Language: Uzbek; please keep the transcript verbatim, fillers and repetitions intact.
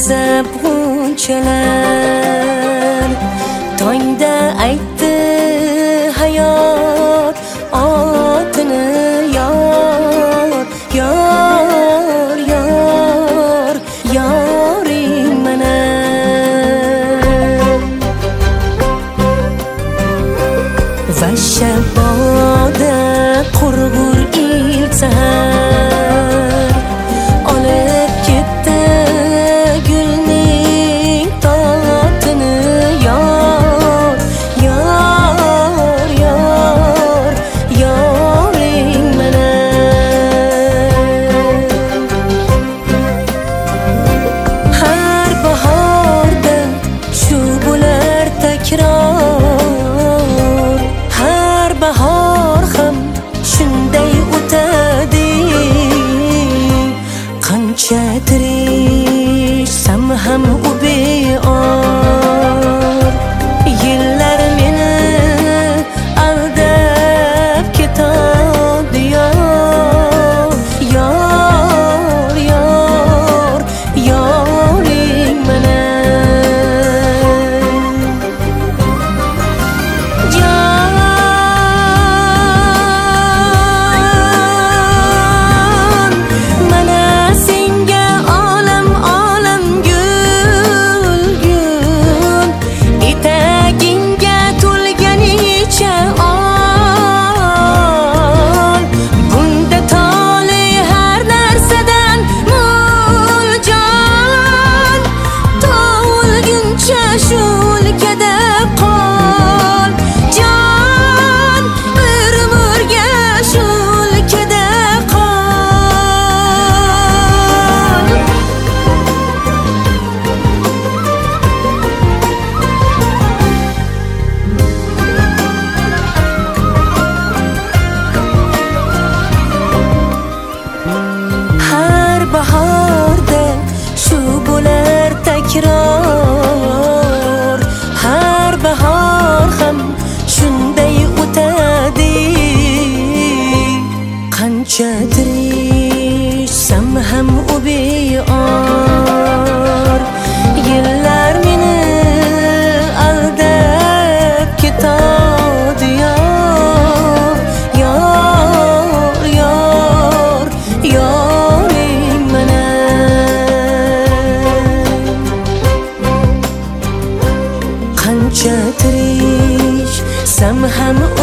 yasab g'unchalar. Tongda aytdi hayot otini yor, yor, yor, yoring mana. Va shaboda qurg'ur ilk sahar olib ketdi gulning totini yor, yor, yor, yoring mana. Har bahorda shu bo'lar takror, har bahor ham shunday o'tadi. Qancha tirishsam ham u beor, yillar meni aldab ketadi. Yor, yor, yor, yoring mana. Jon, mana senga olam olam gul gul, etagingga to'lganicha ol. Bunda tole har narsadan mo'l jon, tug'ilguncha shu o'lkada qol. Jon, bir umrga shu o'lkada qol. Har bahorda shu bo'lar takror, har bahor ham shunday o'tadi. Qancha tirishsam ham u beor, yillar meni aldab ketadi. Yor, yor, yor, yoring mana. Qancha tirishsam ham